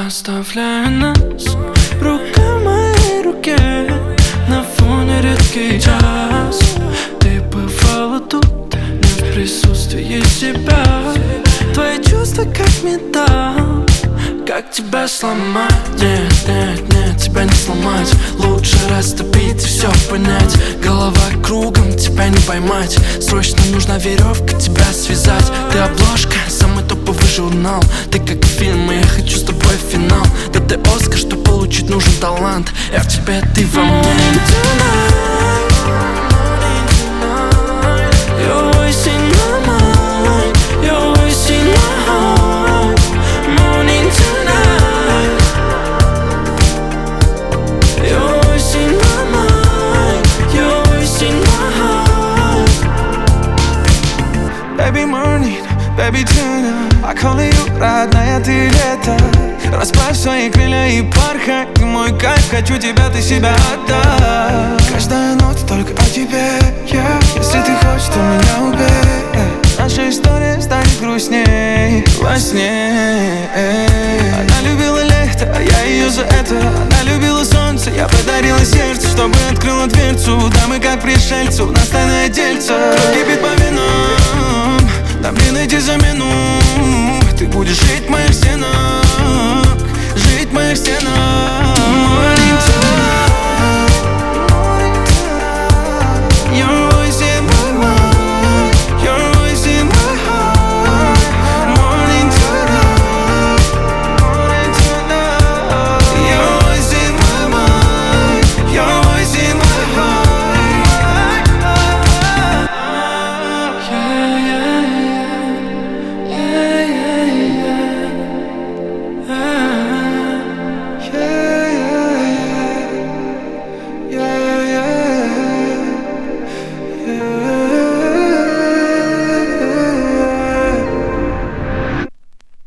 Оставляя нас, рука в моей руке, на фоне редкий час. Ты бывала тут, не в присутствии себя. Твои чувства как металл, как тебя сломать? Нет, нет, нет, тебя не сломать. Лучше растопить и все понять. Голова кругом, тебя не поймать. Срочно нужна веревка, тебя связать. Ты обложка, самый топовый журнал. Ты как фильм, и я хочу с тобой финал. Да ты Оскар, что получить нужен талант. Я в тебе, ты во мне. Baby morning, baby tonight, I call you, родная ты лето. Расправь свои крылья и порхай, ты мой кайф, хочу тебя, ты себя отдай. Каждая нота только о тебе, yeah. Если ты хочешь, то меня убей, наша история станет грустней во сне. Она любила лето, а я ее за это. Она любила солнце, я подарила сердце, чтобы открыла дверцу. Да мы как пришельцы, у нас тайное дельце. Кипит по венам, нам не найти замену. Ты будешь жить в моих стенах, жить в моих стенах.